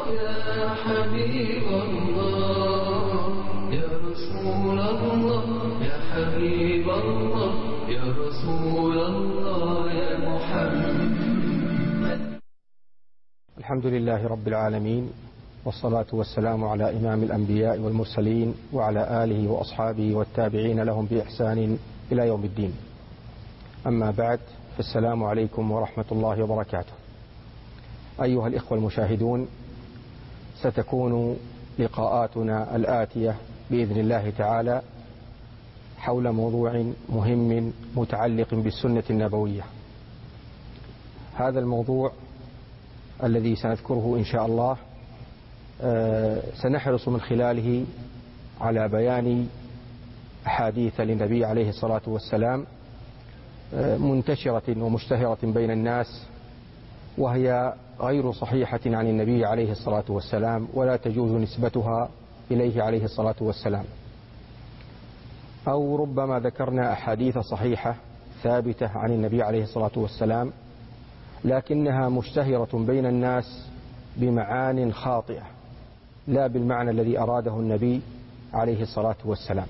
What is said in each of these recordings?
يا حبيب الله يا رسول الله يا حبيب الله يا رسول الله يا محمد. الحمد لله رب العالمين، والصلاة والسلام على إمام الأنبياء والمرسلين وعلى آله وأصحابه والتابعين لهم بإحسان إلى يوم الدين. أما بعد، فالسلام عليكم ورحمة الله وبركاته. أيها الإخوة المشاهدون، ستكون لقاءاتنا الآتية بإذن الله تعالى حول موضوع مهم متعلق بالسنة النبوية. هذا الموضوع الذي سنذكره إن شاء الله سنحرص من خلاله على بيان أحاديث للنبي عليه الصلاة والسلام منتشرة ومشتهرة بين الناس، وهي غير صحيحة عن النبي عليه الصلاة والسلام، ولا تجوز نسبتها إليه عليه الصلاة والسلام. أو ربما ذكرنا أحاديث صحيحة ثابتة عن النبي عليه الصلاة والسلام، لكنها مشتهرة بين الناس بمعان خاطئة، لا بالمعنى الذي أراده النبي عليه الصلاة والسلام.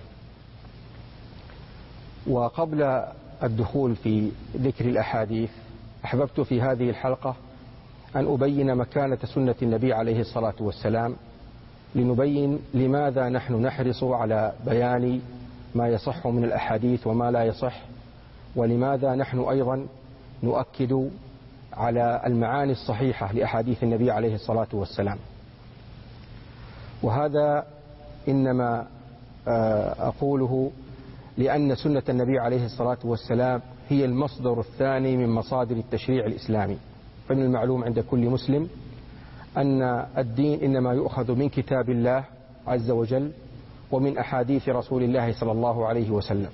وقبل الدخول في ذكر الأحاديث، أحببت في هذه الحلقة أن أبين مكانة سنة النبي عليه الصلاة والسلام، لنبين لماذا نحن نحرص على بيان ما يصح من الأحاديث وما لا يصح، ولماذا نحن أيضا نؤكد على المعاني الصحيحة لأحاديث النبي عليه الصلاة والسلام. وهذا إنما أقوله لأن سنة النبي عليه الصلاة والسلام هي المصدر الثاني من مصادر التشريع الإسلامي. فمن المعلوم عند كل مسلم أن الدين إنما يؤخذ من كتاب الله عز وجل ومن أحاديث رسول الله صلى الله عليه وسلم،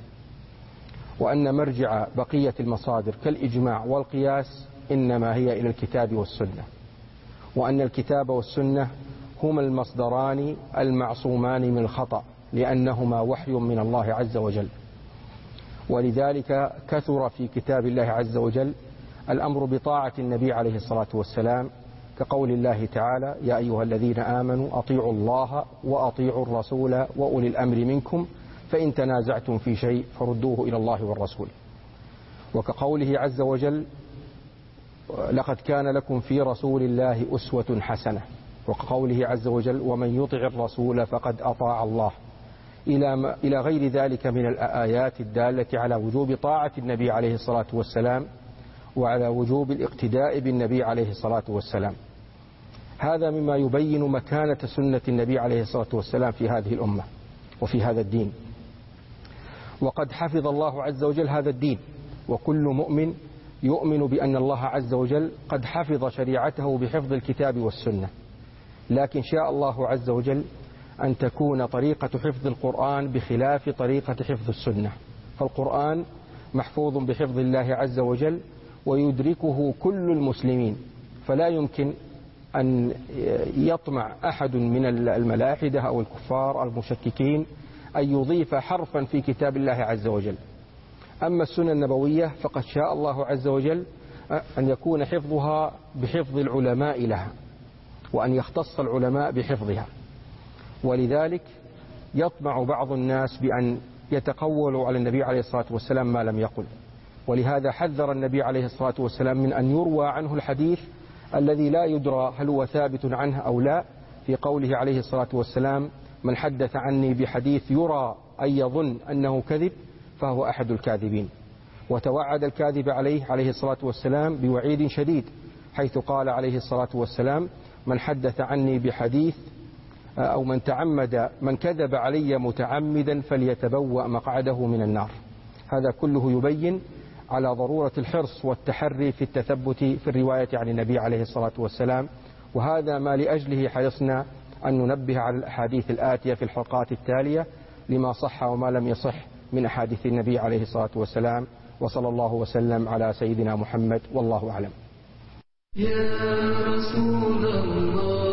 وأن مرجع بقية المصادر كالإجماع والقياس إنما هي إلى الكتاب والسنة، وأن الكتاب والسنة هما المصدران المعصومان من الخطأ، لأنهما وحي من الله عز وجل. ولذلك كثر في كتاب الله عز وجل الأمر بطاعة النبي عليه الصلاة والسلام، كقول الله تعالى: يا أيها الذين آمنوا أطيعوا الله وأطيعوا الرسول وأولي الأمر منكم فإن تنازعتم في شيء فردوه إلى الله والرسول. وكقوله عز وجل: لقد كان لكم في رسول الله أسوة حسنة. وكقوله عز وجل: ومن يطع الرسول فقد أطاع الله، إلى غير ذلك من الآيات الدالة على وجوب طاعة النبي عليه الصلاة والسلام وعلى وجوب الاقتداء بالنبي عليه الصلاة والسلام. هذا مما يبين مكانة سنة النبي عليه الصلاة والسلام في هذه الأمة وفي هذا الدين. وقد حفظ الله عز وجل هذا الدين، وكل مؤمن يؤمن بأن الله عز وجل قد حفظ شريعته بحفظ الكتاب والسنة، لكن شاء الله عز وجل أن تكون طريقة حفظ القرآن بخلاف طريقة حفظ السنة. فالقرآن محفوظ بحفظ الله عز وجل ويدركه كل المسلمين، فلا يمكن أن يطمع أحد من الملاحدة أو الكفار المشككين أن يضيف حرفا في كتاب الله عز وجل. أما السنة النبوية فقد شاء الله عز وجل أن يكون حفظها بحفظ العلماء لها، وأن يختص العلماء بحفظها. ولذلك يطمع بعض الناس بأن يتقولوا على النبي عليه الصلاة والسلام ما لم يقل، ولهذا حذر النبي عليه الصلاة والسلام من أن يروى عنه الحديث الذي لا يدرى هل هو ثابت عنه أو لا، في قوله عليه الصلاة والسلام: من حدث عني بحديث يرى أن يظن أنه كذب فهو أحد الكاذبين. وتوعد الكاذب عليه الصلاة والسلام بوعيد شديد، حيث قال عليه الصلاة والسلام: من حدث عني بحديث أو من كذب علي متعمدا فليتبوأ مقعده من النار. هذا كله يبين على ضرورة الحرص والتحري في التثبت في الرواية عن النبي عليه الصلاة والسلام، وهذا ما لأجله حرصنا أن ننبه على الأحاديث الآتية في الحلقات التالية لما صح وما لم يصح من أحاديث النبي عليه الصلاة والسلام. وصلى الله وسلم على سيدنا محمد، والله أعلم. يا رسول الله